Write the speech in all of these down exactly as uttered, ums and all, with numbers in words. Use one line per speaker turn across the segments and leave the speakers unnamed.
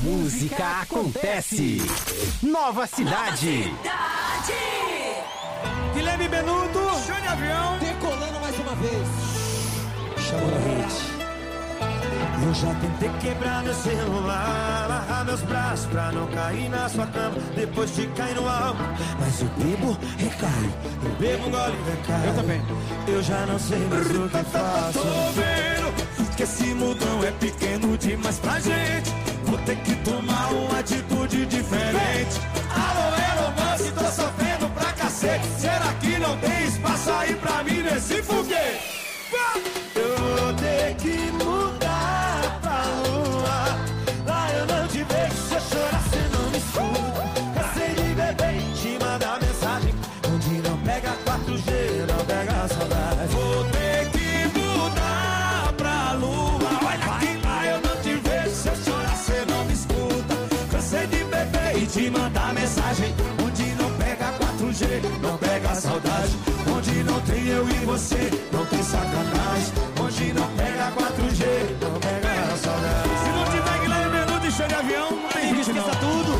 música acontece. Nova cidade.
Guilherme Benuto, show de avião.
Decolando mais uma vez. Chama na rede.
Eu já tentei quebrar meu celular, amarrar meus braços pra não cair na sua cama depois de cair no álcool. Mas eu bebo, recaio, eu bebo, gole, recaio. Eu também. Eu já não sei mais o que faço. Tô vendo que esse mundão é pequeno demais pra gente. Vou ter que tomar uma atitude diferente. Alô, Elon Musk, tô sofrendo pra cacete. Será que não tem espaço aí pra mim nesse foguete? Eu vou ter que mudar pra lua. Lá eu não te vejo, se eu chorar cê não me escuta. Cansei de beber e te mandar mensagem onde não pega quatro G, não pega saudade. Vou ter que mudar pra lua. Olha que lá eu não te vejo, se eu chorar cê não me escuta. Cansei de beber e te mandar mensagem onde não pega quatro G, não pega saudade. Onde não tem eu e você, não tem sacanagem. Onde não pega quatro G, não pega saudade. Se não tiver Guilherme Benuto e show de avião, não tem gente, esqueça tudo.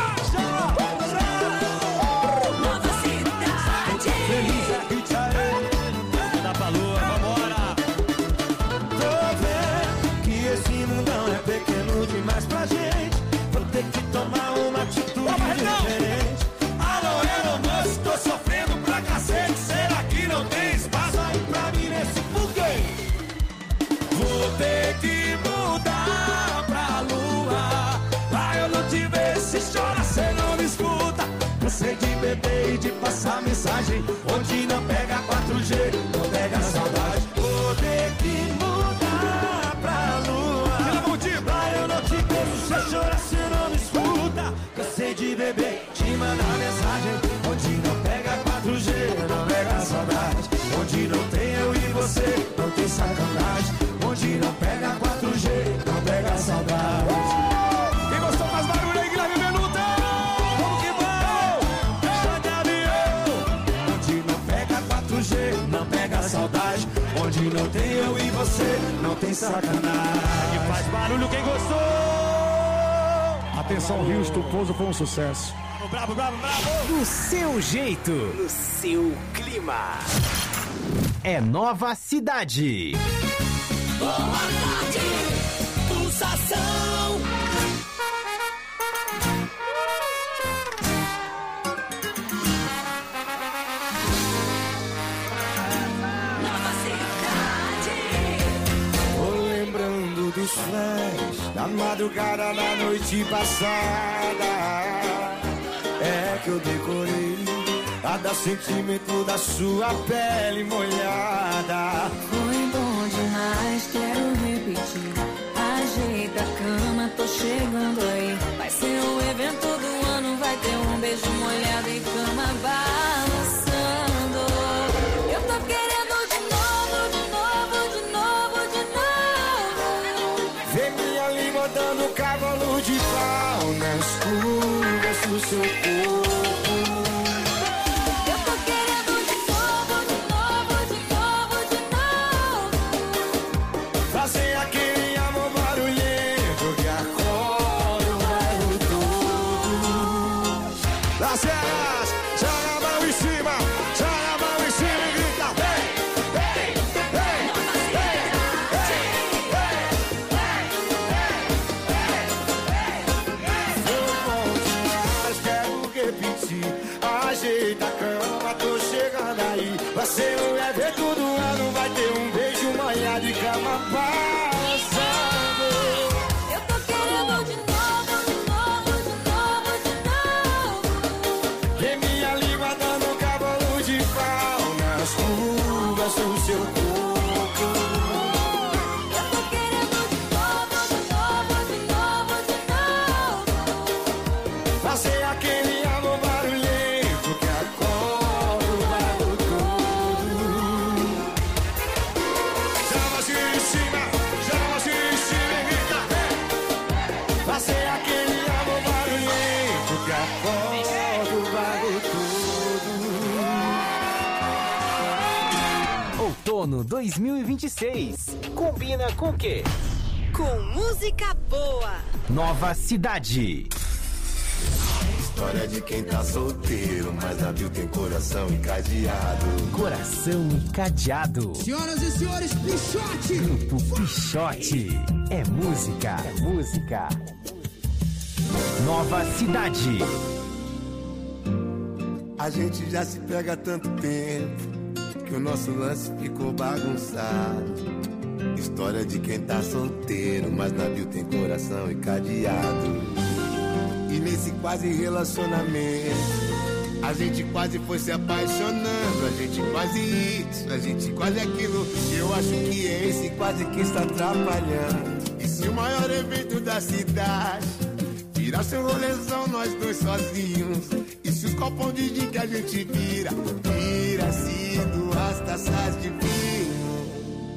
Nova cidade. Feliz aqui, tchaê. Dá pra lua, vambora. Tô vendo que esse mundão é pequeno demais pra gente. Vou ter que tomar uma atitude diferente. Alô, Elon Musk, tô sofrendo pra cacete. Será que não tem espaço aí pra mim nesse foguete? Vou ter que mudar pra lua. Lá eu não te vejo, se chora cê não me escuta. Cansei de beber e de passar mensagem onde não pega quatro G, não pega saudade. Vou ter que mudar pra lua. Lá eu não te vejo, se chora cê não me escuta. Cansei de beber, te mandar mensagem onde não pega quatro G, não pega saudade. Onde não tem eu e você, não tem sacanagem. Onde não pega quatro G, não pega saudade. Quem gostou faz barulho aí, Guilherme Benuto. Vamos que vamos. Show de avião. Onde não pega quatro G, não pega saudade. Onde não tem eu e você, não tem sacanagem. Faz barulho quem gostou.
Atenção, Rio Estuposo, foi um sucesso.
Bravo, bravo, bravo.
Do seu jeito, no seu clima. É Nova Cidade.
Boa tarde, pulsação. Nova cidade.
Vou lembrando dos flash da madrugada da noite passada. É que eu decorei cada sentimento da sua pele molhada.
Foi bom demais, quero repetir. Ajeita a cama, tô chegando aí. Vai ser o evento do ano, vai ter um beijo molhado e cama balançando. Eu tô querendo de novo, de novo, de novo, de novo.
Vê minha língua dando cavalo de pau nas curvas do seu corpo. Fazer aquele amor barulhento que acorda o bairro todo. Las Vegas, joga a mão em cima, joga a mão em cima e grita: Vem, vem, vem, vem, vem, vem, quero repetir. Ajeita a cama, tô chegando aí. Vai ser o evento do ano, vai ter um beijo molhado e cama balançando.
Eu tô querendo de novo, de novo, de novo, de novo.
Vê minha língua dando cavalo de pau nas curvas do seu corpo.
Eu tô querendo de novo, de novo, de novo, de novo.
Fazer aquele amor barulhento que acorda o bairro todo. Chama assim em cima, chama assim em cima e grita: Vem. Fazer aquele amor barulhento que acorda o bairro todo.
Outono dois mil e vinte e seis. Combina com o quê?
com música boa.
Nova Cidade.
História de quem tá solteiro, mas a Bill tem coração encadeado.
Coração encadeado.
Senhoras e senhores, Pichote!
Grupo Pichote. É música, é música. Nova Cidade.
A gente já se pega há tanto tempo que o nosso lance ficou bagunçado. História de quem tá solteiro, mas na Bill tem coração encadeado. E nesse quase relacionamento, a gente quase foi se apaixonando. A gente quase isso, a gente quase aquilo. Eu acho que é esse quase que está atrapalhando. E se o maior evento da cidade virasse um rolezão, nós dois sozinhos? E se os copão de gin que a gente vira vira-se duas taças de vinho?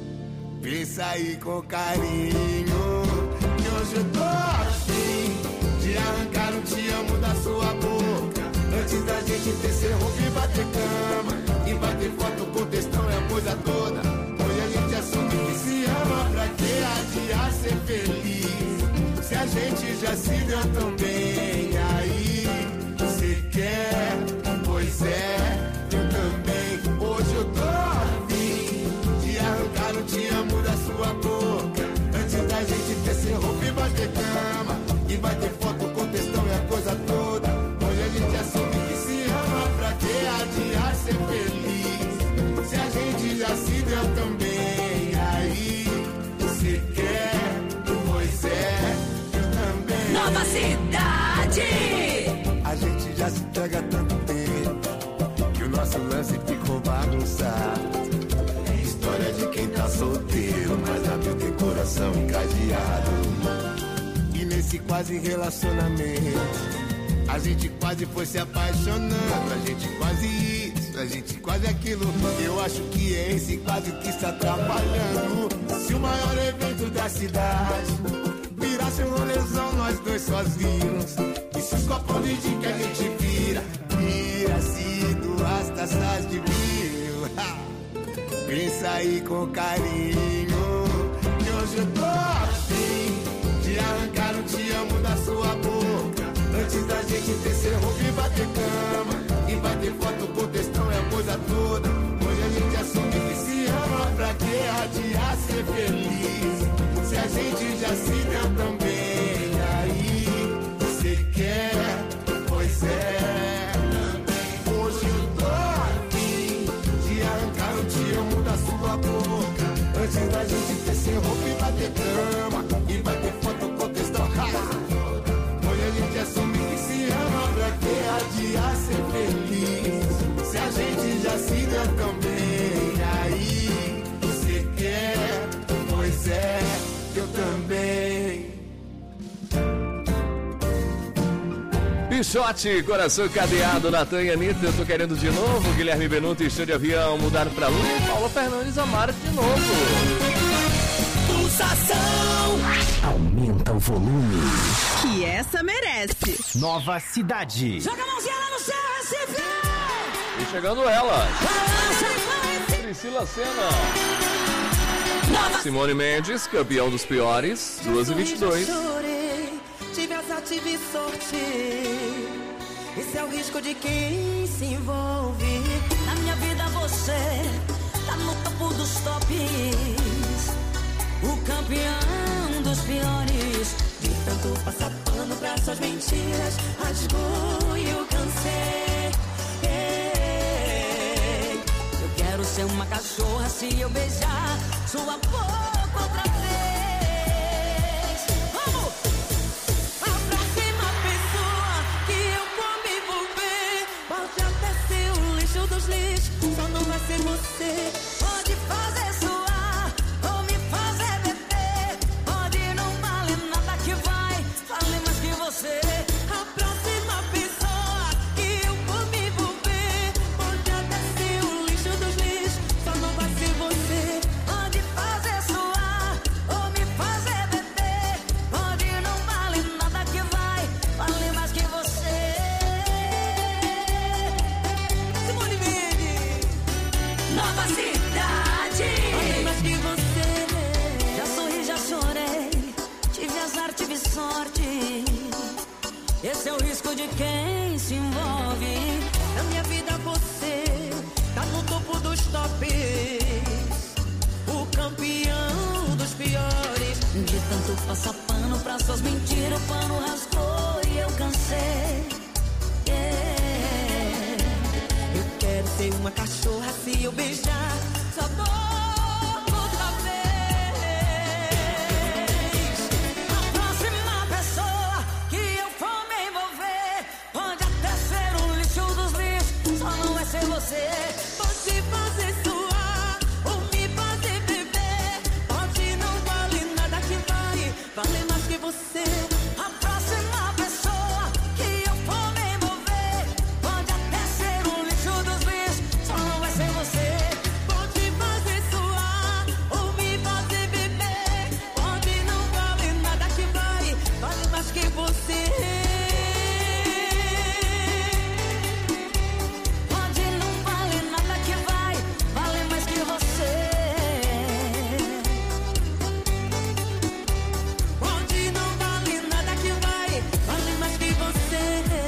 Pensa aí com carinho, que hoje eu tô afim de arrancar um te amo da sua boca, antes da gente descer roupa e bater cama, e bater foto com textão e a coisa toda. Hoje a gente assume que se ama, pra que adiar ser feliz, se a gente já se deu tão bem. Aí, cê quer? Pois é, eu também. Hoje eu tô afim de arrancar um te amo da sua boca, antes da gente descer roupa e bater cama, e vai ter foto com textão e a coisa toda. Hoje a gente assume que se ama, pra que adiar ser feliz, se a gente já se deu tão bem. Aí, se quer? Pois é, eu também.
Nova Cidade.
A gente já se pega há tanto tempo que o nosso lance ficou bagunçado. História de quem tá solteiro, mas a Bill tem coração encadeado. E nesse quase relacionamento, a gente quase foi se apaixonando. A gente quase isso, a gente quase aquilo. Eu acho que é esse quase que está atrapalhando. Se o maior evento da cidade virasse um rolezão, nós dois sozinhos, e se os copos de gin que a gente vira vira-se duas taças de vinho? Pensa aí com carinho, que hoje eu tô afim de arrancar um te amo da sua boca, antes da gente descer roupa e bater cama, e bater foto com textão e a coisa toda. Hoje a gente assume que se ama, pra que adiar ser feliz, se a gente já se deu tão bem. Aí, cê quer? Pois é, hoje eu tô afim de arrancar um te amo da sua boca, antes da gente descer roupa e bater cama, e bater foto com textão. Hoje a gente assume que se ama, pra que adiar ser feliz, se a gente já se deu tão bem. Aí, você quer? Pois é, eu também.
Pichote, coração cadeado, Natan e Anitta, eu tô querendo de novo. Guilherme Benuto, Estúdio de Avião, mudaram pra luz. Paula Fernandes, Amaro de novo.
Pulsação.
Aumenta o volume.
Que essa merece.
Nova Cidade.
Joga a mãozinha lá no céu, Recife.
E chegando ela,
Balança,
Priscila Senna.
Nova.
Simone Mendes, campeão dos piores, duas e vinte e dois.
Chorei, tive azar, tive sorte. Esse é o risco de quem se envolve.
Na minha vida você tá no topo dos tops, o campeão dos piores.
De tanto passar pano pra suas mentiras, rasgou e eu cansei. Ei,
Eu quero ser uma cachorra se eu beijar sua boca outra vez. Vamos!
a próxima pessoa que eu vou me envolver pode até ser o lixo dos lixos, só não vai ser você.
Pode fazer suar ou me fazer beber, pode não valer nada que vai valer mais que você.
A próxima pessoa que eu vou me envolver pode até ser o lixo dos lixos, só não vai ser você.
Pode fazer suar ou me fazer beber, pode não valer nada que vai valer mais que você.
Simone Mendes.
Nova Cidade.
esse é o risco de quem se envolve.
Na minha vida você tá no topo dos tops, o campeão dos piores.
De tanto passar pano pra suas mentiras, o pano rasgou e eu cansei. Yeah.
Eu quero ser uma cachorra se eu beijar sua boca outra vez.
A próxima pessoa que eu for me envolver pode até ser um lixo dos lixos, só não vai ser você.
Pode fazer suar ou me fazer beber, pode não vale nada que vai valer mais que você.
A próxima pessoa que eu for me envolver pode até ser um lixo dos lixos, só não vai ser você.
Pode fazer suar ou me fazer beber, pode não vale nada que vai vale mais que você.
Pode não vale nada que vai vale mais que você.
Pode não vale nada que vai vale mais que você.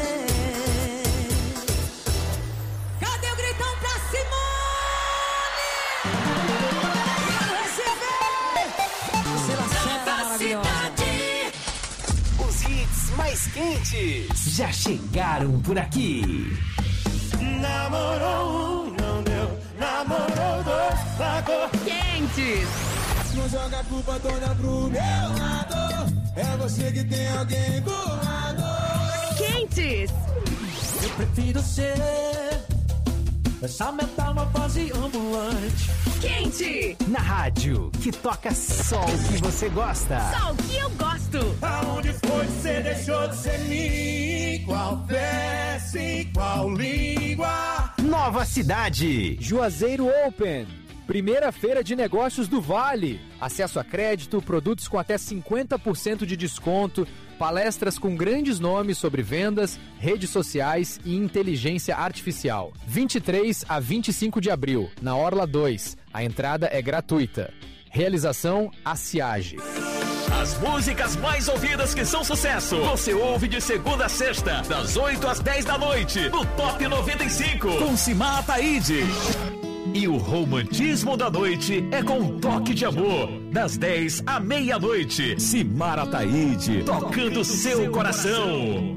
Cadê o gritão pra Simone?
Quero receber você lá maravilhosa.
Os hits mais quentes já chegaram por aqui.
Namorou um, não deu. Namorou dois, largou.
Quentes.
Não joga a culpa toda pro meu lado. É você que tem alguém do lado.
Quentes.
Eu prefiro ser essa metamorfose ambulante.
Quente.
Na rádio, que toca só o que você gosta.
Só o que eu gosto.
Aonde foi que você deixou de ser mim? Qual peça, qual língua?
Nova Cidade.
Juazeiro Open, primeira feira de negócios do Vale. Acesso a crédito, produtos com até cinquenta por cento de desconto, palestras com grandes nomes sobre vendas, redes sociais e inteligência artificial. vinte e três a vinte e cinco de abril, na Orla dois. A entrada é gratuita. Realização A Ciage.
As músicas mais ouvidas que são sucesso, você ouve de segunda a sexta, das oito às dez da noite, no Top noventa e cinco, com Simar Ataíde. E o romantismo da noite é com um toque de amor, das dez à meia-noite. Simar Ataíde, tocando seu coração.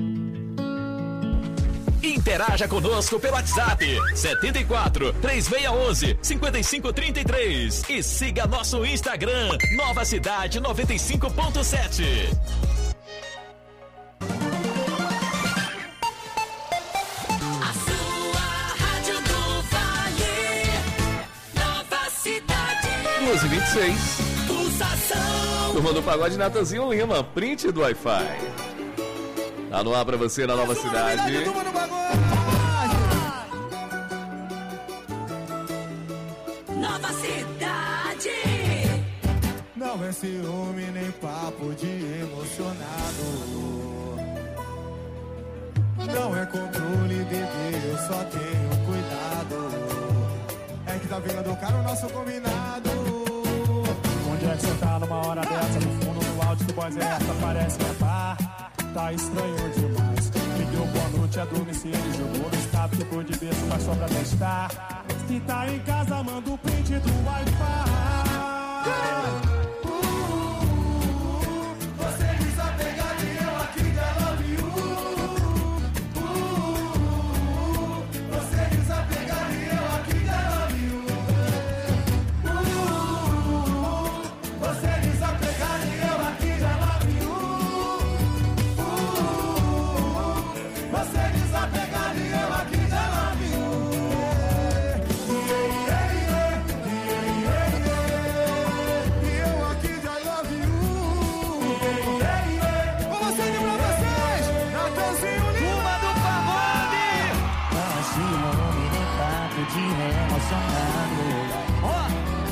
Interaja conosco pelo WhatsApp setenta e quatro, três seis um um, cinco cinco três três e siga nosso Instagram Nova Cidade noventa e cinco ponto sete.
A sua rádio do Vale. Nova Cidade.
duas e vinte e seis.
Pulsação.
Turma do Pagode, Natanzinho Lima, print do Wi-Fi. Tá no ar pra você na Nova Cidade.
Nova Cidade.
Não é ciúme nem papo de emocionado. Não é controle, bebê, eu só tenho cuidado. É que tá virando caro o nosso combinado.
Onde é que você tá numa hora dessa? No fundo, no áudio do Boys é essa, parece que é bar. Tá estranho demais. Me deu boa noite a domicílio. Jogou no status, ficou de berço, mas só pra testar. Se tá em casa, manda o print do Wi-Fi.
Você desapegado e eu aqui de love you. Você desapegado e eu aqui de love you. Você desapegado e eu aqui de love you. Você desapegado e eu aqui de love you.
De emocionado. Oh!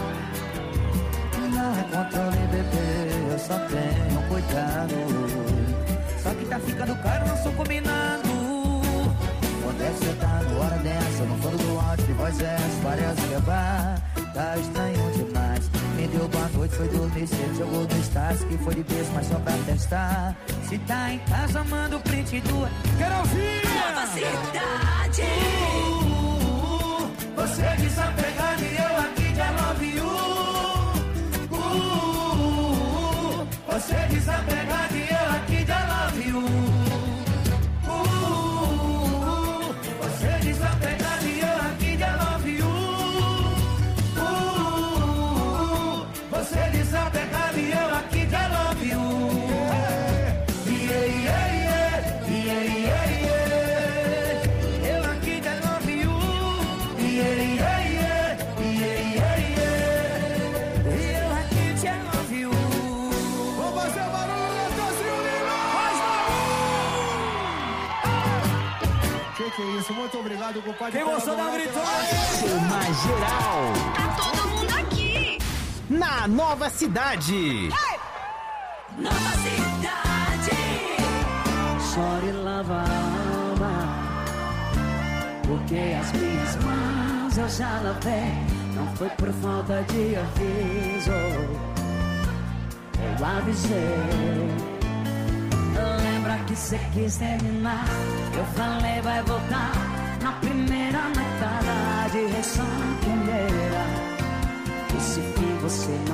Não é controle, bebê, eu só tenho cuidado. Só que tá ficando caro nosso combinado. Onde é que você tá na hora dessa? No fundo do áudio de voz é essa, parece que é bar. Tá estranho demais. Me deu boa noite,
foi dormir cedo, jogou no status que foi de beijo, mas só pra testar. Se tá em casa, manda o print do... Quero ouvir!
Nova Cidade!
Uh, uh, uh, você desapegado e eu aqui de I love you. Uh, uh, uh, você desapegado e eu aqui de I love you. Uh, uh, uh, você desapegado e eu aqui de I love you. Uh, uh, uh, você desapegado e eu aqui de I love you. Yeah, yeah, yeah, yeah, yeah, yeah. Eu aqui de I love you. Yeah, yeah, yeah, yeah, yeah, yeah. Eu aqui de I love you.
Vamos fazer barulho, Natanzinho Lima!
Faz barulho!
Que que é isso? Muito obrigado, compadre.
Quem gostou da gritou?
Uma geral.
Tá todo mundo aqui!
Na Nova Cidade.
Nova Cidade!
Chore, lava a alma, porque as minhas mãos eu já lavei. Não foi por falta de aviso, eu avisei. Lembra que cê quis terminar, eu falei vai voltar na primeira metade, reação primeira. E se fim você não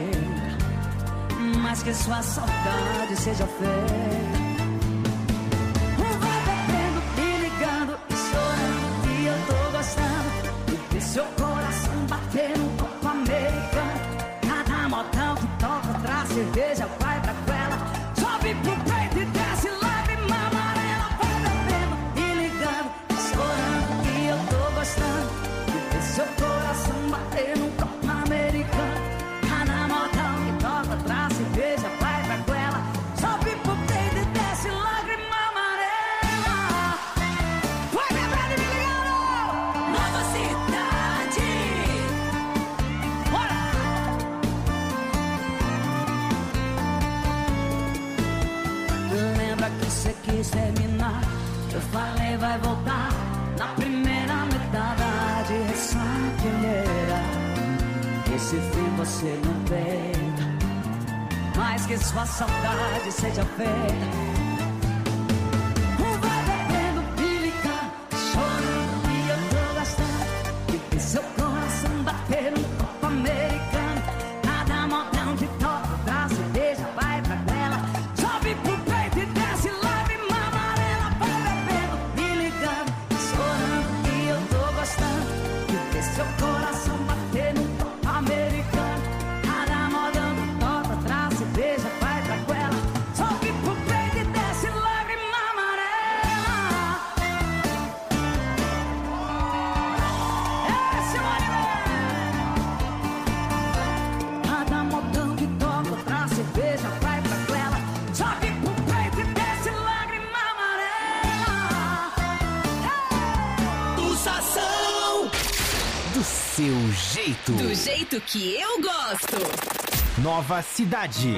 vê, mas que sua saudade seja feita. Vai bebendo, me ligando e chorando, que eu tô gostando de ver seu coração bater no copo americano. Cada modão que toca traz cerveja, vai pra goela, sobe pro peito e desce lágrima amarela. Vai bebendo, me ligando e chorando, que eu tô gostando de ver seu coração bater no copo americano. Cada modão que toca traz cerveja, vai pra goela, sobe pro peito e desce lágrima amarela. Vai bebendo e me ligando.
Nova Cidade!
Bora! Lembra que cê quis terminar, eu falei vai voltar na primeira metade, essa primeira. Esse fim você não vê, mas que sua saudade seja feita. Vai bebendo, me ligando, chorando, e eu tô gastando de ver seu coração bater no copo americano. Cada modão de toca traz cerveja, vai pra goela, sobe pro peito e desce lágrima amarela. Vai bebendo, me ligando, chorando, e eu tô gostando de ver seu coração bater no copo americano. Cada modão de toca traz cerveja, vai pra goela, sobe pro peito e desce lágrima amarela. Esse é o anime. Cada modão que toca traz cerveja, vai pra goela, sobe pro peito e desce lágrima amarela.
Pulsação!
Do seu jeito.
Do jeito que eu gosto!
Nova Cidade.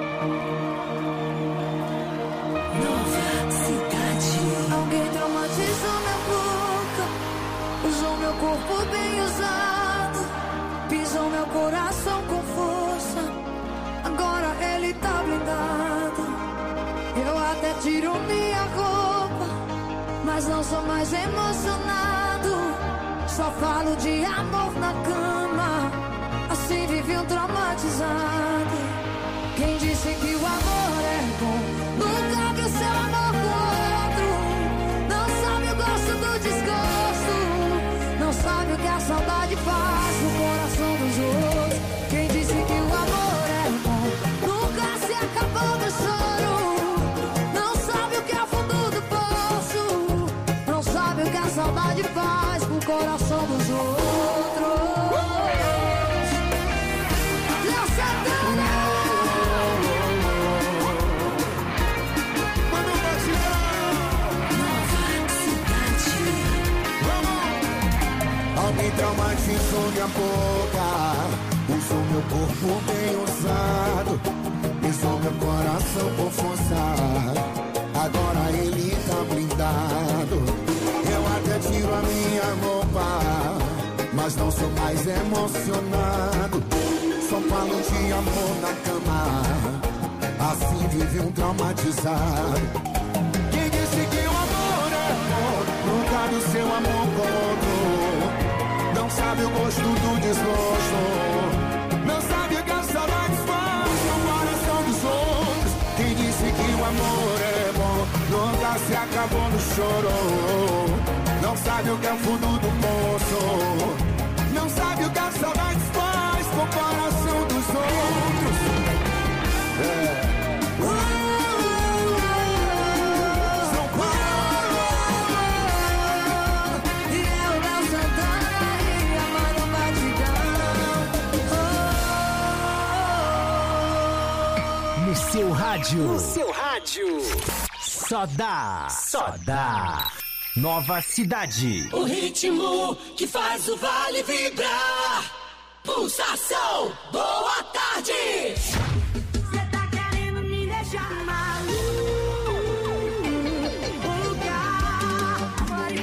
Nova Cidade!
Alguém traumatizou minha boca, usou meu corpo bem usado, pisou meu coração com força. Agora ele tá blindado. Eu até tiro minha roupa, mas não sou mais emocionado. Só falo de amor na cama, assim vive um traumatizado. Quem disse que o amor é bom nunca viu seu amor com outro. Não sabe o gosto do desgosto, não sabe o que a saudade faz no coração dos outros. Quem disse que o amor é bom nunca se acabou do choro. Não sabe o que é o fundo do poço, não sabe o que a saudade faz com o coração dos outros. Léo Santana!
Alguém traumatizou minha boca, usou meu corpo bem usado, pisou meu coração com força. Agora ele tá blindado. Eu até tiro a minha roupa, mas não sou mais emocionado. só falam de amor na cama. Assim vive um traumatizado. Quem disse que o amor é bom? Nunca do seu amor com outro. Não sabe o gosto do desgosto. Não sabe o que a saudade faz no coração dos outros. Quem disse que o amor é bom? Nunca se acabou no choro. Não sabe o que é o fundo do poço. Não sabe o que a saudade faz com o coração dos outros. É. São Paulo.
E eu não Santana e a mano batidão.
No seu rádio. No seu rádio. Só dá. Só dá. Nova Cidade.
O ritmo que faz o vale vibrar. Pulsação, boa tarde.
Cê tá querendo me deixar maluca. Mari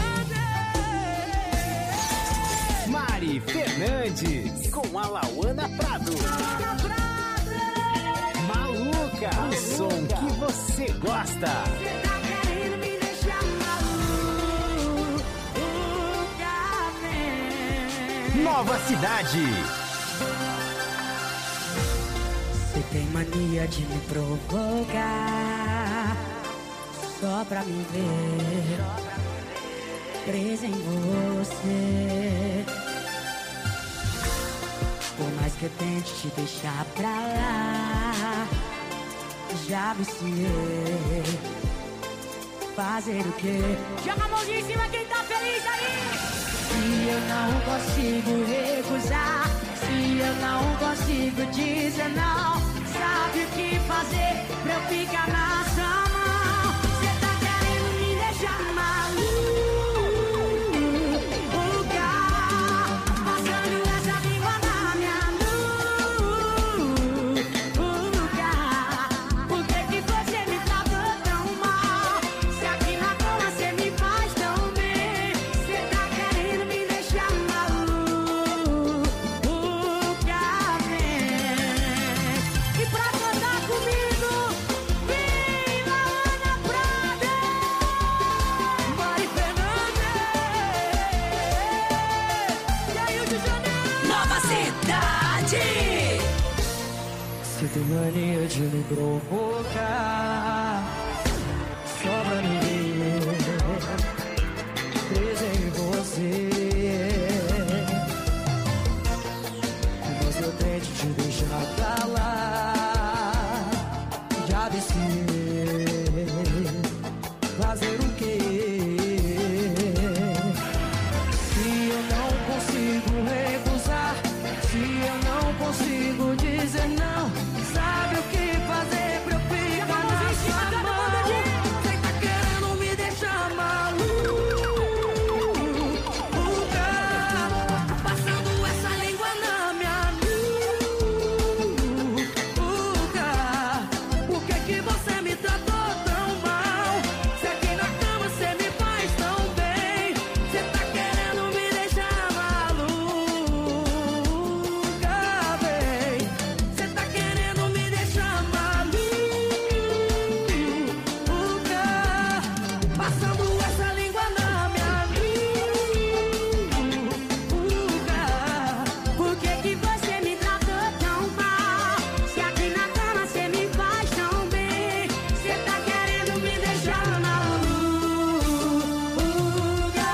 Fernandes.
Mari Fernandes. Com a Lauana Prado. Maluca. O som que você gosta.
Cê tá querendo me deixar maluca.
Nova Cidade.
Você tem mania de me provocar só pra me ver presa em você. Por mais que eu tente te deixar pra lá, já viciei. Fazer o quê? Joga a mãozinha em cima quem tá feliz aí. Se eu não consigo recusar, se eu não consigo dizer não, sabe o que fazer pra eu ficar na sua mão? Cê tá querendo me deixar maluca, passando essa língua na minha nuca. Por que que você me tratou tão mal? Se aqui na cama cê me faz tão bem. Cê tá querendo me deixar maluca, vem. E pra cantar comigo, vem Lauana Prado, Mari Fernandes e aí o de Janeiro.
Nova Cidade.
Você tem mania de me provocar só pra me ver presa em você. Mas eu tento te deixar pra lá, já viciei. Fazer o quê? Se eu não consigo recusar, se eu não consigo dizer não, sabe o que fazer pra eu ficar na sua mão? Você tá querendo me deixar maluca, passando essa língua na minha nuca. Por que que você me tratou tão mal? Se aqui na cama você me faz tão bem. Você tá querendo me deixar maluca, bem. Você tá querendo me deixar maluca, passando essa língua na minha nuca. Por que que você me tratou tão mal? Se aqui na cama você me faz tão bem. Você tá querendo me deixar maluca,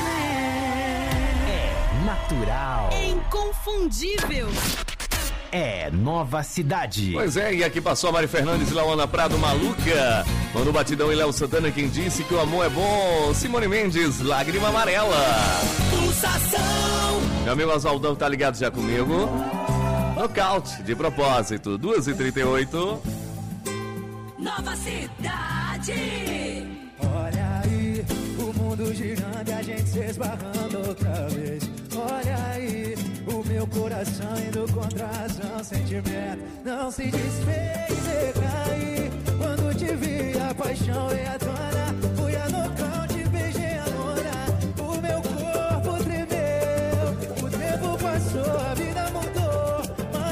É natural.
Inconfundível.
É Nova Cidade.
Pois é, e aqui passou a Mari Fernandes e Lauana Prado, Maluca. Mano Batidão e Léo Santana, quem disse que o amor é bom. Simone Mendes, Lágrima Amarela.
Pulsação.
Meu amigo Oswaldão tá ligado já comigo. Nocaute, de propósito, duas e trinta e oito.
Nova Cidade.
Olha aí, o mundo girando e a gente se esbarrando outra vez. Olha aí, o meu coração indo contra a razão, sentimento não se desfez, recaí. Quando te vi, a paixão veio à tona. Fui a nocaute, beijei a lona. O meu corpo tremeu, o tempo passou, a vida mudou.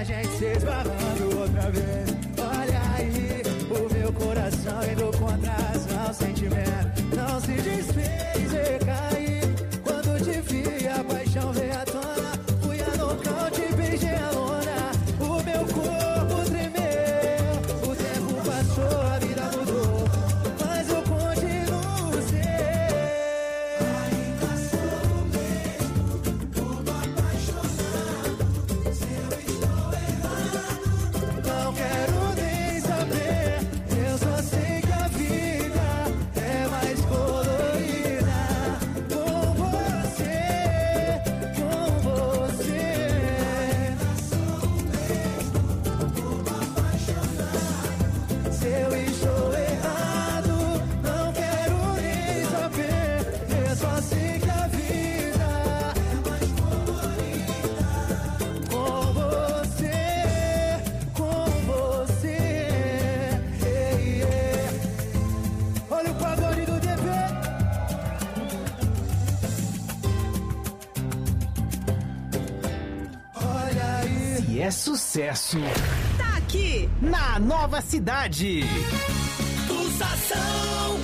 a gente se esbarrando outra vez. Olha aí, o meu coração indo contra a razão. Sentimento não se desfez e caí. Quando te vi, a paixão veio à tona. Fui a nocaute, beijei a lona. O meu corpo tremeu. O tempo passou, a vida mudou, mas eu continuo seu. Ainda sou o mesmo, todo apaixonado. Se eu estou errado, não quero nem saber. Eu só sei que a vida é mais colorida com você, com você. Ainda sou o mesmo, todo apaixonado. Se eu estou errado, não quero nem saber. Eu só sei que a vida é mais colorida com você, com você. Ei, ei. Olha o pagode do D P. Olha aí.
Se é sucesso
Tá aqui.
na Nova Cidade.
Pulsação.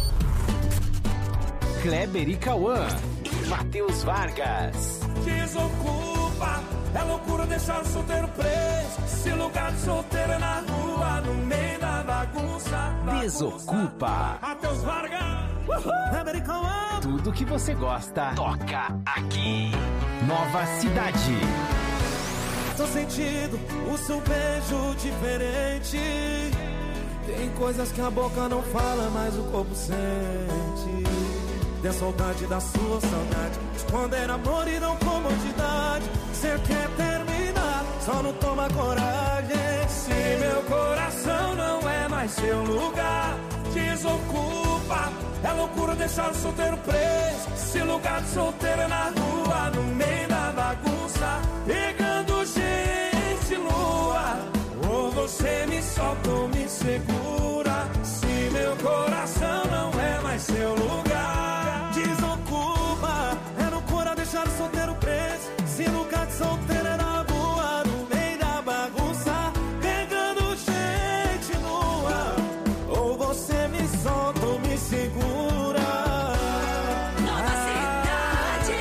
Kleber e Cauã. Matheus Vargas.
Desocupa, é loucura deixar o solteiro preso. Se lugar de solteiro é na rua, no meio da bagunça.
Desocupa.
Matheus Vargas, American One.
Tudo que você gosta toca aqui. Nova Cidade.
Tô sentindo o seu beijo diferente. Tem coisas que a boca não fala, mas o corpo sente. Tem saudade da sua saudade, de quando era amor e não comodidade. Cê quer terminar, só não toma coragem. Se meu coração não é mais seu lugar, desocupa. É loucura deixar o solteiro preso. Se lugar de solteiro é na rua, no meio da bagunça, pegando gente lua. Ou você me solta ou me segura. Se meu coração não é mais seu lugar, desocupa. É loucura deixar o solteiro preso. Se lugar de solteiro é na rua, no meio da bagunça, pegando gente nua. Ou você me solta ou me segura.
Nova Cidade.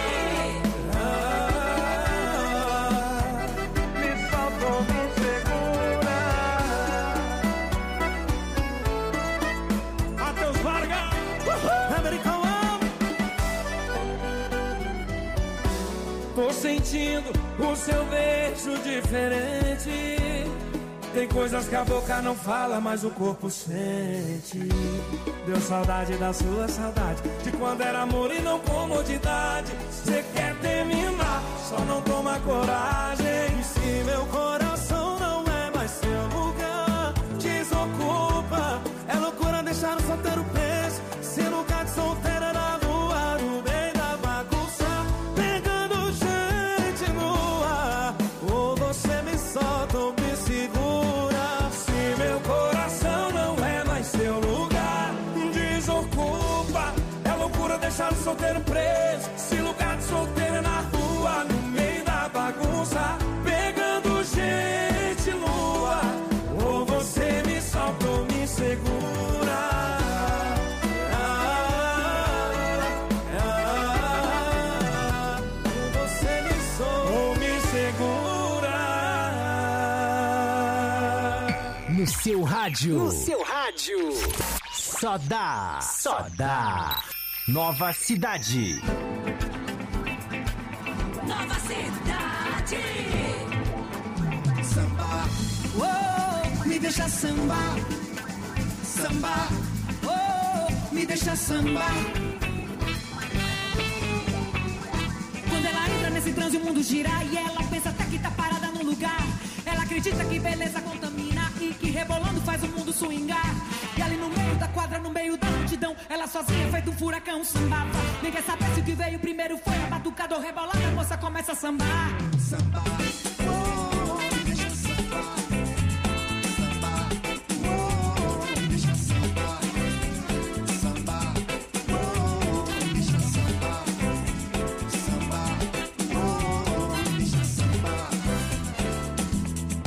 Me solta ou me segura. Matheus Vargas, American One. Tô sentindo o seu beijo diferente. Tem coisas que a boca não fala, mas o corpo sente. Deu saudade da sua saudade, de quando era amor e não comodidade. Cê quer terminar, só não toma coragem. E se meu coração não é mais seu lugar, desocupa. É loucura deixar o solteiro preso. Se lugar de solteiro é na rua, no meio da bagunça, pegando gente nua. Ou você me solta ou me segura. Se meu coração não é mais seu lugar, desocupa. É loucura deixar o solteiro preso. Se lugar de solteiro é na rua, no meio da bagunça, pegando gente lua. Ou você me solta ou me segura. Ah, ah, ou você me solta ou me segura.
No seu rádio. No seu rádio. Só dá. Só dá. Nova Cidade.
Nova Cidade.
Samba, oh, me deixa sambar. Samba, oh, me deixa sambar.
Quando ela entra nesse transe, o mundo gira e ela pensa até que tá parada no lugar. Ela acredita que beleza contamina e que rebolando faz o mundo swingar. E ali no meio da quadra, no meio da multidão, ela sozinha feito um furacão sambava. Ninguém sabe se o que veio primeiro foi a batucada ou rebolada. A moça começa a sambar.
Samba, oh, me deixa sambar. Samba, oh, me deixa sambar. Samba, oh, me deixa sambar. Samba, oh, me deixa sambar.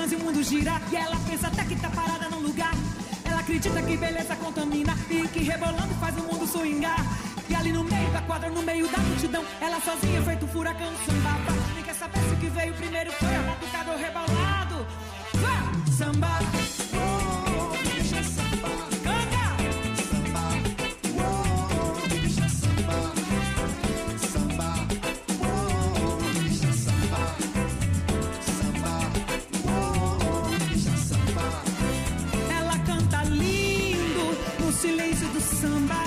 transe, o mundo gira. E ela pensa até que tá parada num lugar. Ela acredita que beleza contamina e que rebolando faz o mundo swingar. E ali no meio da quadra, no meio da multidão, ela sozinha feito um furacão sambava. Nem quer saber se o que veio primeiro foi a batucada ou rebolado. Vá! Samba! Oh, deixa samba! Canta! Samba! Oh, deixa samba! Samba! Oh, deixa samba! Samba! Oh, deixa samba! Ela canta lindo no silêncio do samba.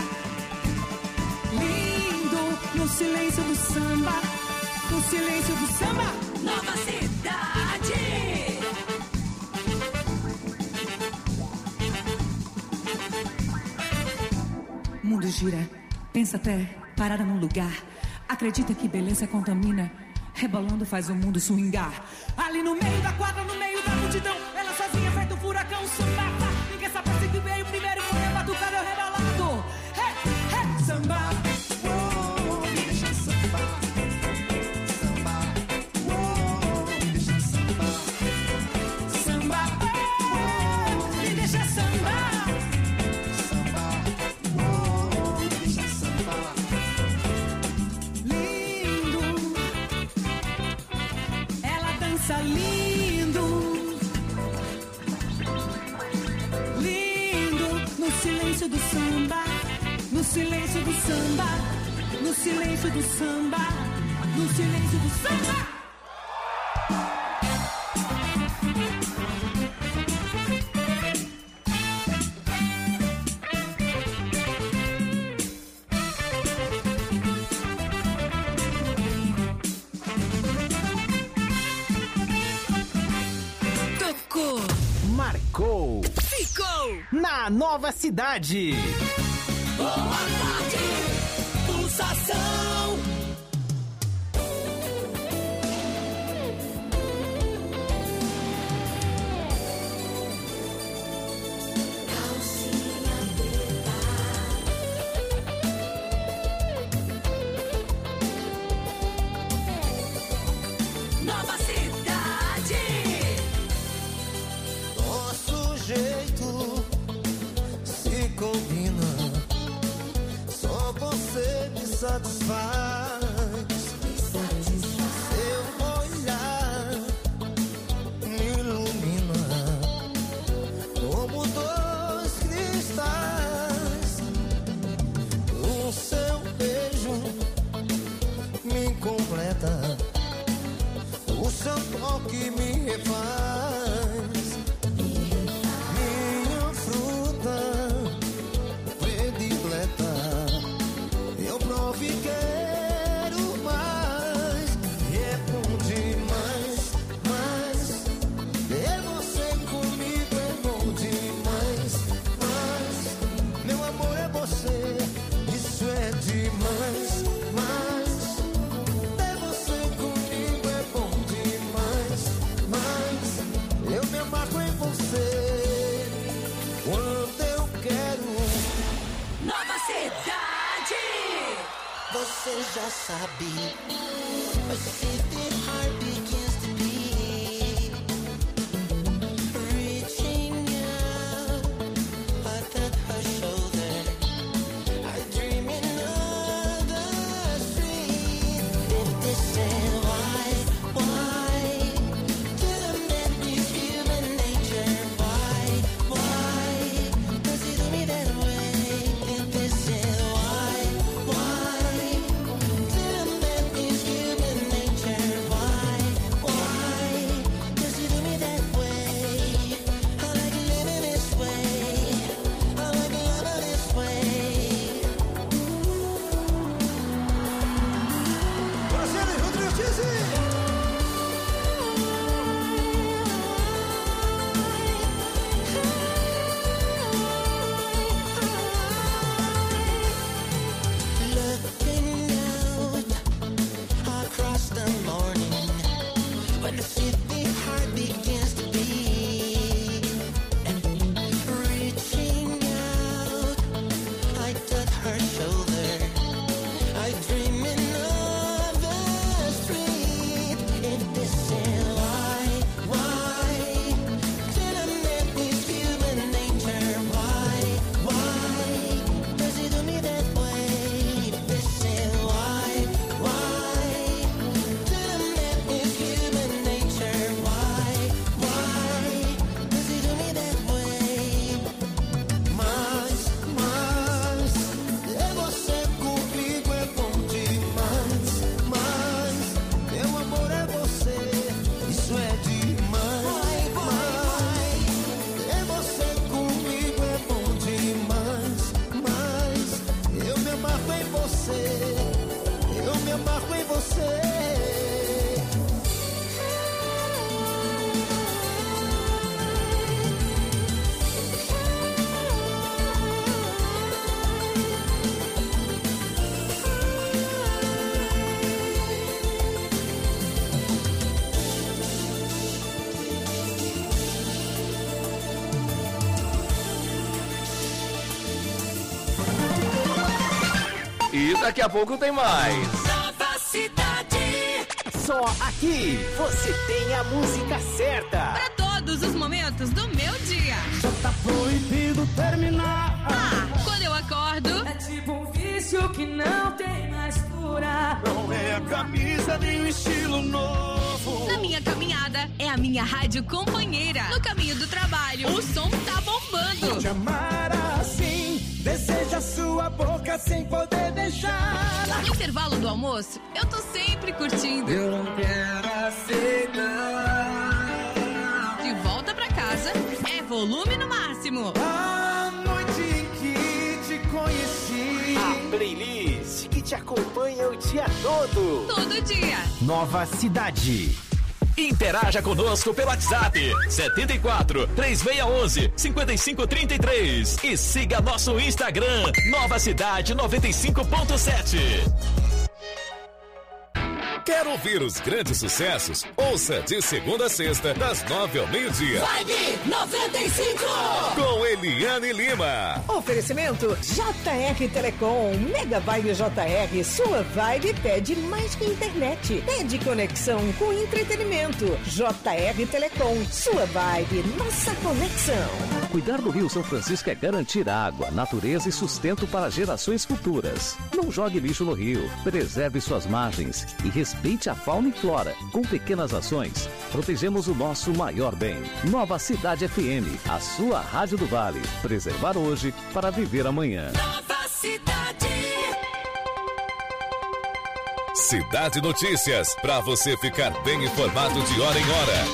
Lindo no silêncio do samba. No silêncio do samba.
Nova Cidade.
O mundo gira, pensa até, parada num lugar. Acredita que beleza contamina, rebolando faz o mundo swingar. Ali no meio da quadra, no meio da multidão, ela sozinha feito um furacão sambava. Ninguém sabe se que veio primeiro foi a batucada ou rebolado. Hey, hey, samba. Oh, deixa samba. Samba. Oh, deixa samba. Samba. Oh, me deixa samba. Samba. Oh, deixa samba. Lindo. Ela dança lindo. Lindo no silêncio do samba. No silêncio do samba. No silêncio do samba. No silêncio do samba.
Tocou, marcou, ficou na Nova Cidade.
Boa tarde, pulsação. Nova Cidade.
Nosso jeito se combina. Só você me satisfaz. Seu olhar me ilumina como dois cristais. O seu beijo me completa. O seu toque me refaz. Minha fruta predileta. Eu provo e quero mais. E é bom demais, mas ter você comigo é bom demais. Mas meu amor é você, isso é demais. Mas ter você comigo é bom demais. Mas eu me amargo em você quando eu quero.
Nova Cidade.
Você já sabe, mas if the heart begins to beat, reaching out, I touch her shoulder, I dream another street. If this is why, why, tell them that it's human nature. Why, why, does it do me that way? If this is why, why, tell them that it's human nature. Why,
você, eu me amarro em você.
E daqui a pouco tem mais.
Nova Cidade.
Só aqui você tem a música certa.
Para todos os momentos do meu dia.
Já tá proibido terminar.
Ah, quando eu acordo.
É tipo um vício que não tem mais cura.
Não é a camisa nem o estilo novo.
Na minha caminhada, é a minha rádio companheira. No caminho do trabalho, o som tá bombando.
Te amar assim, deseja sua boca sem poder beijar.
No intervalo do almoço, eu tô sempre curtindo.
Eu não quero aceitar.
De volta pra casa, é volume no máximo.
A noite em que te conheci.
A playlist que te acompanha o dia todo.
Todo dia.
Nova Cidade.
Interaja conosco pelo WhatsApp setenta e quatro, três seis um um, cinco cinco três três e siga nosso Instagram Nova Cidade noventa e cinco ponto sete.
Quer ouvir os grandes sucessos? Ouça de segunda a sexta, das nove ao meio-dia.
Vibe noventa e cinco.
Com Eliane Lima.
Oferecimento J R Telecom. Mega Vibe J R. Sua vibe pede mais que internet. Pede conexão com entretenimento. J R Telecom. Sua vibe, nossa conexão.
Cuidar do Rio São Francisco é garantir água, natureza e sustento para gerações futuras. Não jogue lixo no rio. Preserve suas margens e respeite a fauna e flora. Com pequenas ações, protegemos o nosso maior bem. Nova Cidade F M, a sua rádio do Vale. Preservar hoje para viver amanhã.
Nova Cidade.
Cidade Notícias, para você ficar bem informado de hora em hora.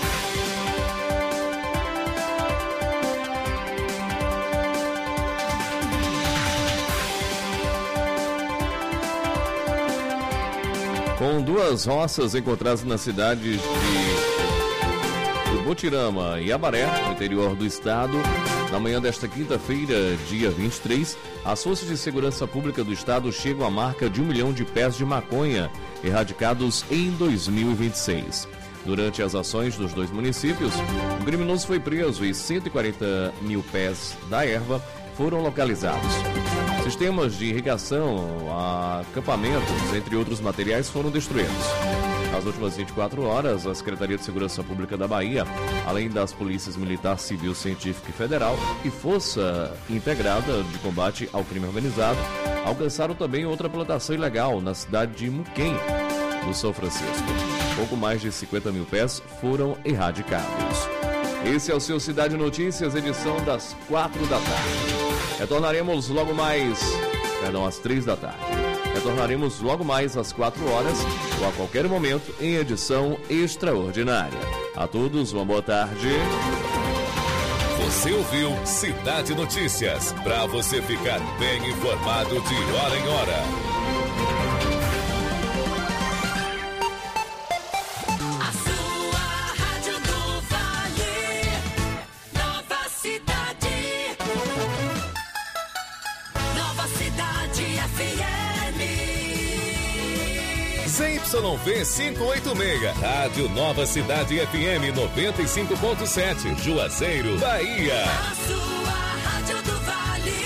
Com duas roças encontradas na cidade de Botirama e Abaré, no interior do estado, na manhã desta quinta-feira, dia vinte e três, as forças de segurança pública do estado chegam à marca de um milhão de pés de maconha erradicados em dois mil e vinte e seis. Durante as ações dos dois municípios, o criminoso foi preso e cento e quarenta mil pés da erva foram localizados. Sistemas de irrigação, acampamentos, entre outros materiais, foram destruídos. Nas últimas vinte e quatro horas, a Secretaria de Segurança Pública da Bahia, além das polícias Militar, Civil, Científica e Federal e Força Integrada de Combate ao Crime Organizado, alcançaram também outra plantação ilegal na cidade de Muquem, no São Francisco. Pouco mais de cinquenta mil pés foram erradicados. Esse é o seu Cidade Notícias, edição das quatro da tarde. Retornaremos logo mais, perdão, às três da tarde. Retornaremos logo mais às quatro horas ou a qualquer momento em edição extraordinária. A todos, uma boa tarde.
Você ouviu Cidade Notícias, para você ficar bem informado de hora em hora. Z Y V quinhentos e oitenta e seis, Rádio Nova Cidade F M noventa e cinco ponto sete, Juazeiro, Bahia.
A sua rádio do Vale.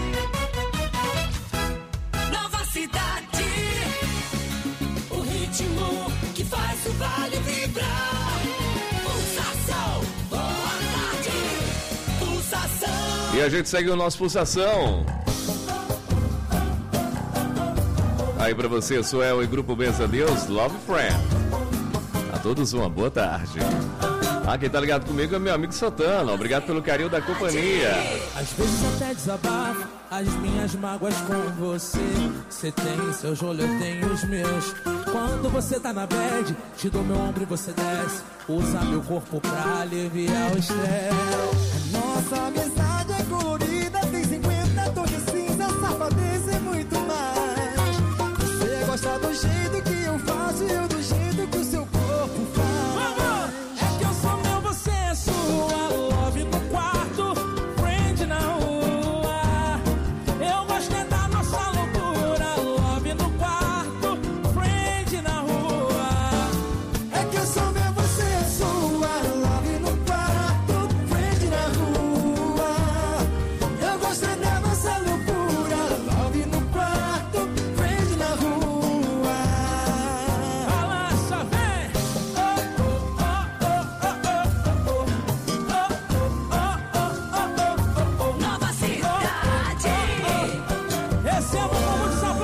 Nova Cidade. O ritmo que faz o Vale vibrar. Pulsação, boa tarde. Pulsação.
E a gente segue o nosso Pulsação. Aí pra você, Suel e Grupo Benza Deus, Love Friend. A todos uma boa tarde. Ah, quem tá ligado comigo é meu amigo Santana. Obrigado pelo carinho da companhia.
Às vezes até desabafo as minhas mágoas com você. Você tem seus rolhos, eu tenho os meus. Quando você tá na bad, te dou meu ombro e você desce. Usa meu corpo pra aliviar o estresse.
Nossa amizade é colorida, tem cinquenta tons de cinza, safadeza e muito mais.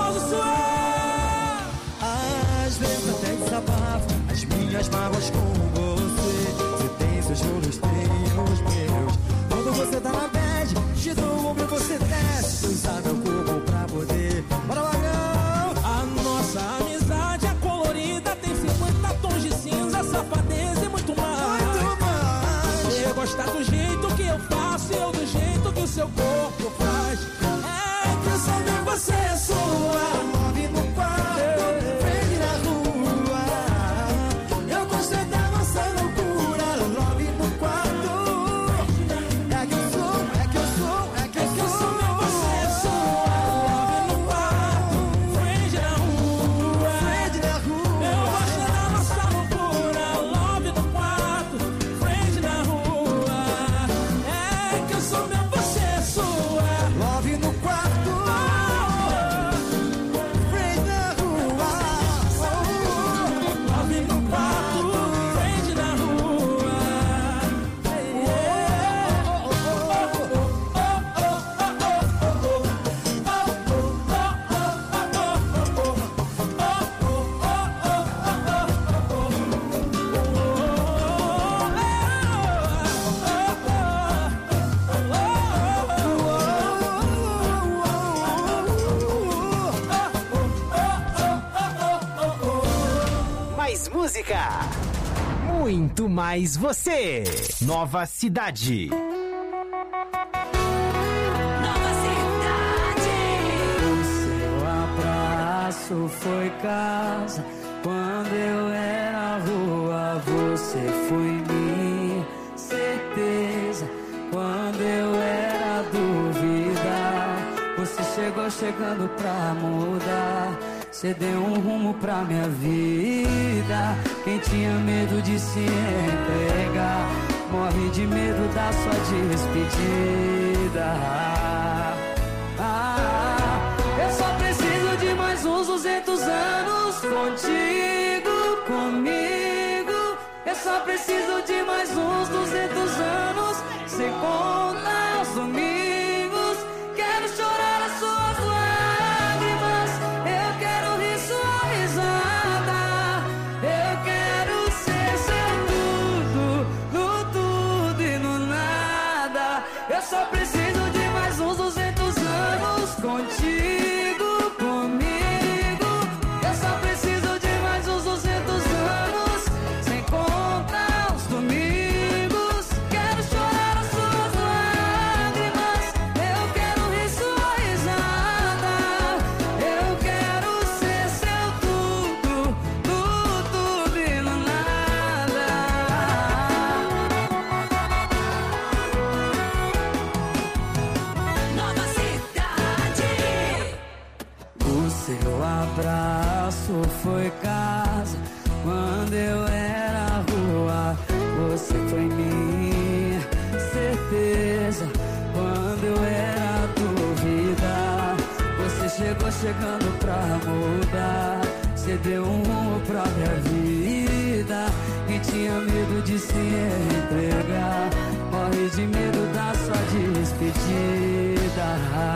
famoso sué.
Às vezes até desabafo as minhas mágoas com você. Você tem seus rolos, tem os meus. Quando você tá na bad, te dou um ombro e você desce. Usar meu corpo pra poder. Bora, vagão!
A nossa amizade é colorida, tem cinquenta tons de cinza, safadeza e muito mais.
Muito mais.
Eu gostar do jeito que eu faço e eu do jeito que o seu corpo faz. É que eu só ver você é sua.
Love no quarto, frente na rua. Eu gostei da nossa loucura. Love no quarto. É que eu sou, é que eu sou, é que eu
É que eu
sou.
só ver você é sua. Love no quarto, frente na rua.
Frente na rua.
Eu gostei da nossa loucura. Love no quarto, frente na rua. É que eu sou meu, você é sua.
Love no quarto. Frente na rua.
Love no quarto, frente na rua.
Mais música, muito mais você. Nova Cidade.
Nova Cidade.
Seu abraço foi casa. Quando eu era rua, você foi minha certeza. Quando eu era dúvida, você chegou chegando pra mudar. Você deu um rumo pra minha vida. Quem tinha medo de se entregar morre de medo da sua despedida. Ah, eu só preciso de mais uns duzentos anos contigo, comigo. Eu só preciso de mais uns duzentos anos sem contar os domingos. Quero chorar as suas lágrimas, eu quero rir sua risada. Eu quero ser seu tudo, no tudo e no nada. Eu só preciso de mais uns duzentos anos contigo, comigo. Eu só preciso de mais uns duzentos anos sem contar os domingos. Quero chorar as suas lágrimas, eu quero rir sua risada. Eu quero ser seu tudo, no tudo e no nada.
Nova Cidade.
O seu abraço foi casa. Quando eu era rua, você foi minha certeza. Quando eu era dúvida, você chegou chegando pra mudar. Você deu um rumo pra minha vida. Quem tinha medo de se entregar morre de medo da sua despedida.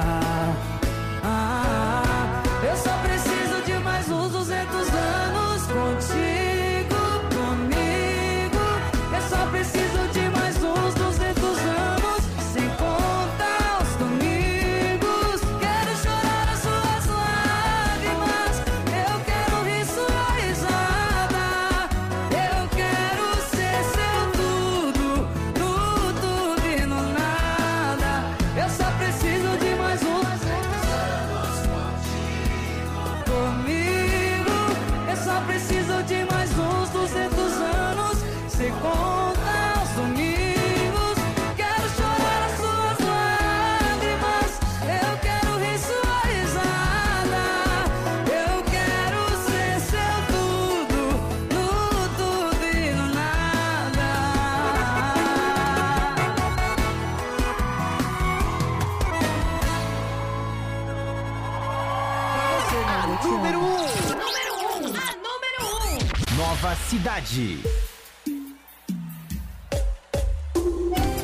Ah, eu só preciso de mais uns duzentos anos contigo, comigo. Eu só preciso de mais uns duzentos anos sem contar os domingos. Quero chorar as suas lágrimas, eu quero rir sua risada. Eu quero ser seu tudo, no tudo e no nada. Eu só preciso de mais uns comigo. Eu só preciso de mais uns duzentos anos sem contar os domingos. Quero chorar as suas lágrimas, eu quero rir sua risada. Eu quero ser seu tudo, no tudo e no nada.
Número um.
Número um. A número um.
Nova Cidade.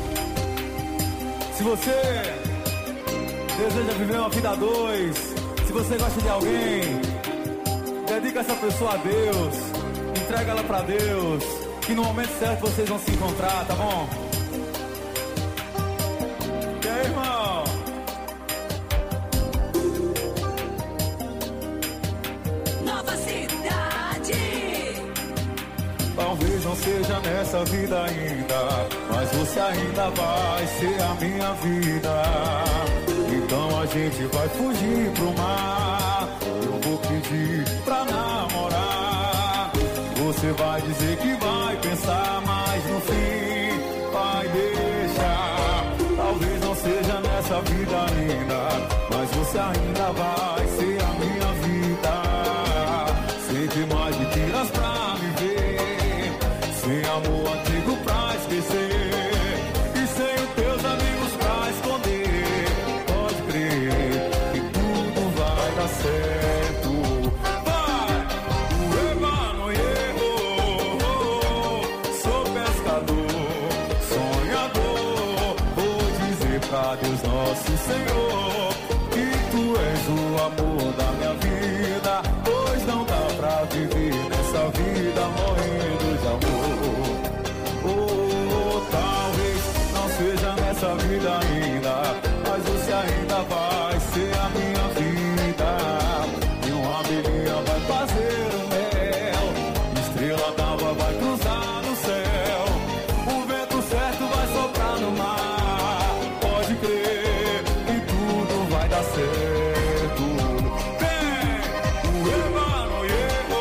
Se você deseja viver uma vida a dois, se
você gosta de alguém, dedica essa pessoa a Deus, entrega ela pra Deus, que no momento certo vocês vão se encontrar, tá bom? E aí, irmão?
Nova Cidade.
Talvez não seja nessa vida ainda, mas você ainda vai ser a minha vida. Então a gente vai fugir pro mar, eu vou pedir pra namorar. Você vai dizer que vai pensar, mas no fim vai deixar. Talvez não seja nessa vida ainda, mas você ainda vai ser a minha vida. Sempre mais mentiras pra viver, sem amor antigo pra esquecer, e sem os teus amigos pra esconder. Pode crer que tudo vai dar certo. Vai! O Emanuel, sou pescador, sonhador. Vou dizer pra Deus nosso Senhor que tu és o amor da minha vida, pois não dá pra viver nessa vida morrendo de amor. Oh, talvez não seja nessa vida ainda, mas você ainda vai ser a minha vida. E uma abelhinha vai fazer o mel, estrela d'alva vai cruzar no céu, o vento certo vai soprar no mar. Pode crer que tudo vai dar certo. Vem, o Emanuel,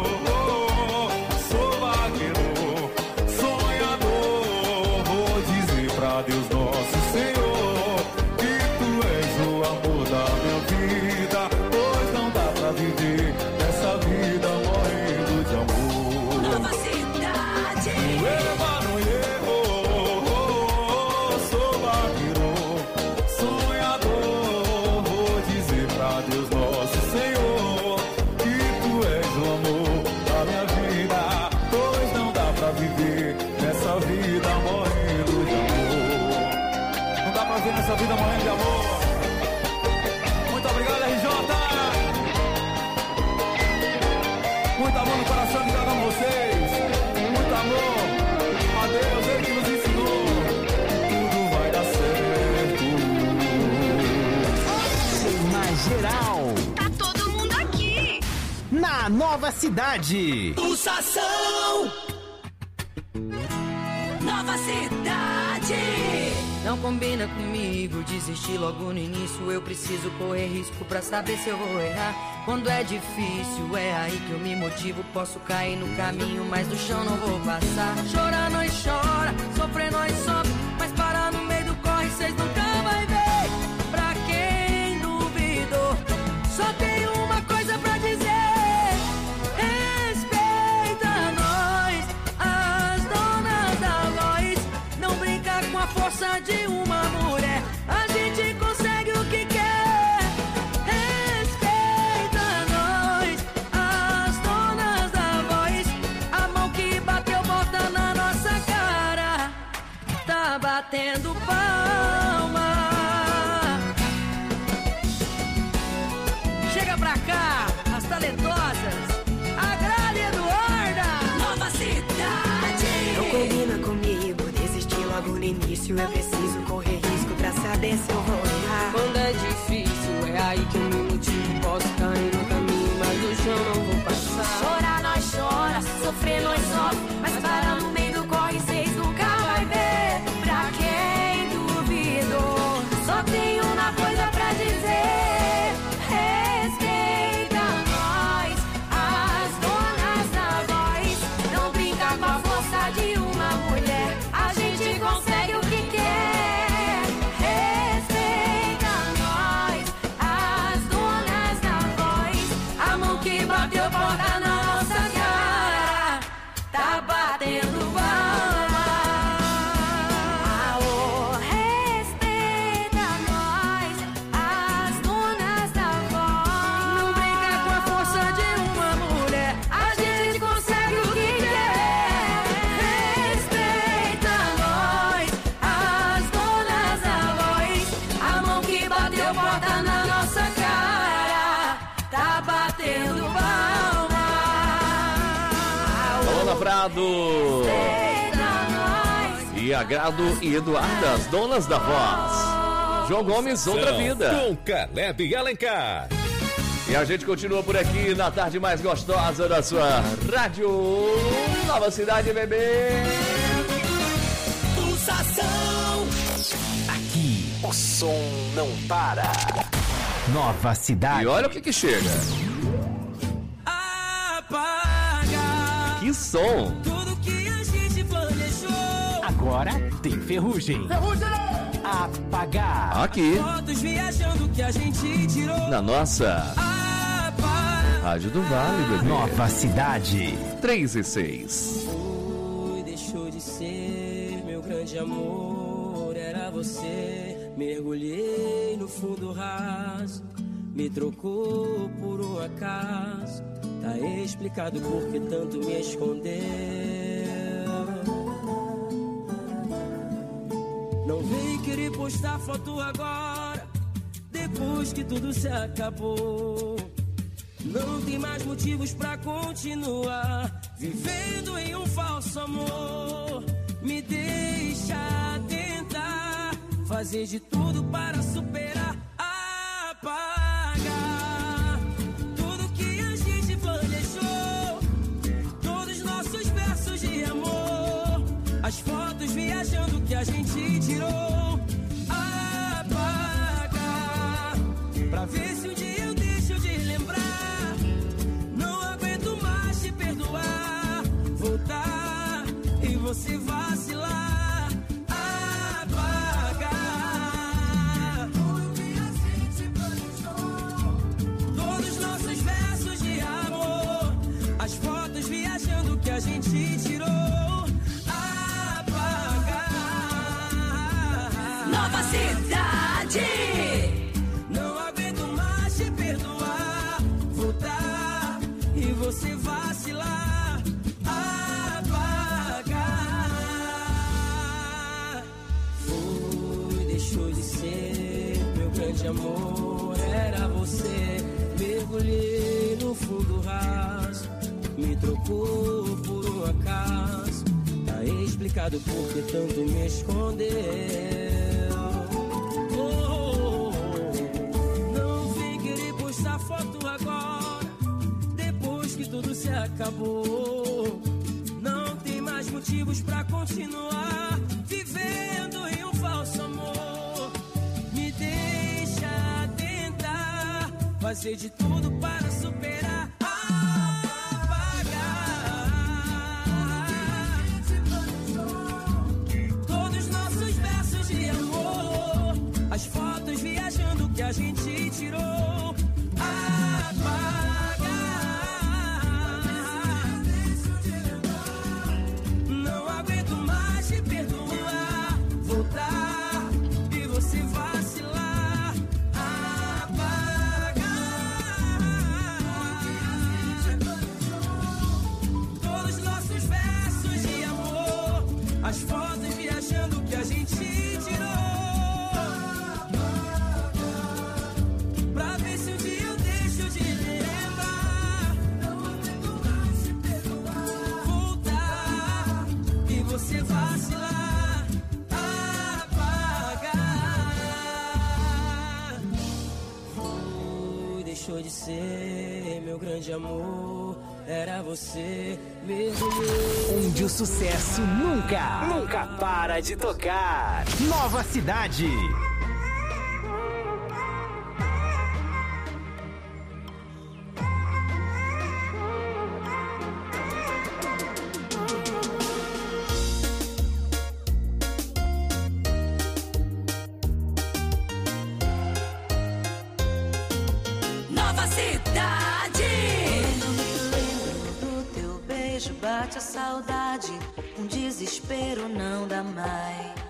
sou vaqueiro, sonhador. Vou dizer pra Deus nosso Senhor que tu és o amor da minha vida, pois não dá pra viver nessa vida morrendo de amor.
Nova Cidade.
O Emanuel, sou vaqueiro, sonhador. Vou dizer pra Deus nosso Senhor que tu és o amor da minha vida, pois não dá pra viver nessa vida morrendo de amor. Não dá pra viver nessa vida morrendo de amor. Muito obrigado, R J. Muito amor no coração de cada um de vocês. Muito amor a Deus, Ele que nos ensinou. Tudo vai dar certo.
Mais geral.
Tá todo mundo aqui.
Na Nova Cidade.
Pulsação. Nova Cidade.
Não combina comigo desistir logo no início. Eu preciso correr risco pra saber se eu vou errar. Quando é difícil, é aí que eu me motivo. Posso cair no caminho, mas do chão não vou passar. Chorar nós chora, sofrer nós sofre, mas parar no meio do corre cês nunca vai ver. Pra quem duvidou, só tenho uma coisa pra dizer: respeita nós, as donas da voz. Não brinca com a força de uma mulher, a gente consegue o que quer. Respeita nós, as donas da voz. A mão que bateu bota na nossa cara, tá batendo palma. Chega pra cá, as talentosas, a Gralha Eduarda.
Nova Cidade.
Não combina comigo desistir logo no início. Eu preciso correr risco pra saber se eu vou errar.
Quando é difícil, é aí que eu me motivo. Posso cair no caminho, mas do chão não vou passar.
Chorar nós chora, sofrer nós sofre, mas parar no meio do corre cês nunca vai ver. Pra quem duvidou, só tenho uma coisa pra dizer: respeita nós, as donas da voz. Não brinca com a força de uma mulher, a gente consegue o que quer. Respeita nós, as donas
agrado. E agrado e Eduardo, as donas da voz. João Gomes, outra vida.
Com Caleb e Alencar.
E a gente continua por aqui na tarde mais gostosa da sua rádio Nova Cidade, bebê.
Pulsação. Aqui o som não para. Nova Cidade.
E olha o que que chega.
Apagar.
Que som.
Tudo que a gente planejou.
Agora tem Ferrugem.
Ferrugem.
Apagar.
Aqui.
Fotos viajando que a gente tirou.
Na nossa Rádio do Vale, bebê.
Nova Cidade.
três e seis.
Foi, deixou de ser meu grande amor. Era você. Mergulhei no fundo raso. Me trocou por um acaso. Tá explicado por que tanto me escondeu. Não vem querer postar foto agora, depois que tudo se acabou. Não tem mais motivos pra continuar vivendo em um falso amor. Me deixa tentar fazer de tudo para superar. Apagar tudo que a gente planejou, todos nossos versos de amor, as fotos viajando que a gente tirou. Apagar pra ver se um dia eu deixo de lembrar. Não aguento mais te perdoar, voltar e você vacilar. Apagar tudo que a gente planejou, todos nossos versos de amor, as fotos viajando que a gente tirou.
Nova Cidade.
Não aguento mais te perdoar, voltar e você vacilar. Apagar. Foi, deixou de ser meu grande amor. Era você. Mergulhei no fundo raso. Me trocou por um acaso. Tá explicado por que tanto me escondeu. Foto agora, depois que tudo se acabou. Não tem mais motivos pra continuar vivendo em um falso amor. Me deixa tentar fazer de tudo para superar. Apagar todos nossos versos de amor, as fotos viajando que a gente tirou. Não aguento mais te perdoar, voltar e você vacilar. Apagar todos nossos versos de amor, as fotos viajando que a gente tirou. Pra ver se um dia eu deixo de lembrar. Não aguento mais te perdoar, voltar e você vacilar. Apagar. Foi, deixou de ser meu grande amor. Era você, mergulhou.
Onde o sucesso nunca, nunca para de tocar. Nova Cidade.
Nova Cidade.
Eu me lembro do teu beijo, bate a saudade, um desespero não dá mais.